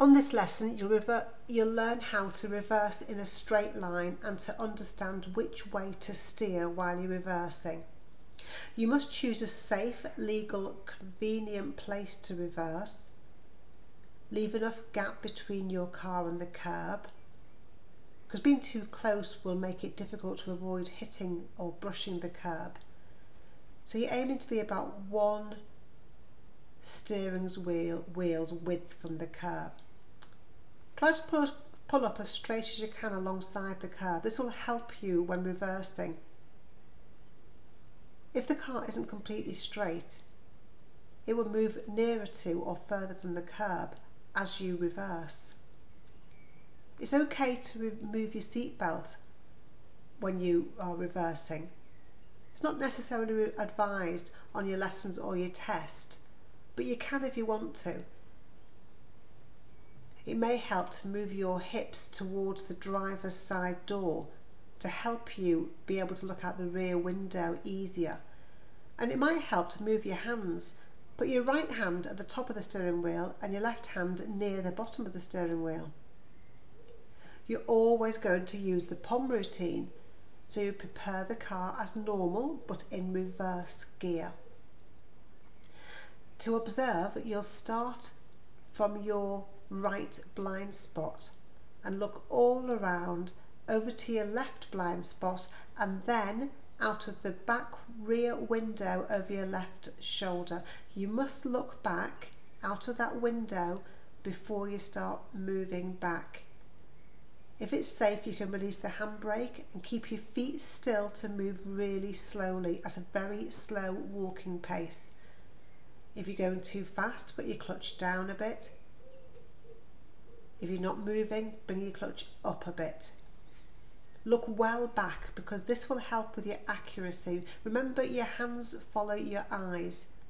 On this lesson, you'll learn how to reverse in a straight line and to understand which way to steer while you're reversing. You must choose a safe, legal, convenient place to reverse. Leave enough gap between your car and the curb, because being too close will make it difficult to avoid hitting or brushing the curb. So you're aiming to be about one steering wheel's width from the curb. Try to pull up as straight as you can alongside the curb. This will help you when reversing. If the car isn't completely straight, it will move nearer to or further from the curb as you reverse. It's okay to remove your seatbelt when you are reversing. It's not necessarily advised on your lessons or your test, but you can if you want to. It may help to move your hips towards the driver's side door to help you be able to look out the rear window easier. And it might help to move your hands. Put your right hand at the top of the steering wheel and your left hand near the bottom of the steering wheel. You're always going to use the POM routine, so you prepare the car as normal but in reverse gear. To observe, you'll start from your right blind spot and look all around over to your left blind spot and then out of the back rear window over your left shoulder. You must look back out of that window before you start moving back. If it's safe, you can release the handbrake and keep your feet still to move really slowly at a very slow walking pace. If you're going too fast, put your clutch down a bit. If you're not moving, bring your clutch up a bit. Look well back because this will help with your accuracy. Remember, your hands follow your eyes.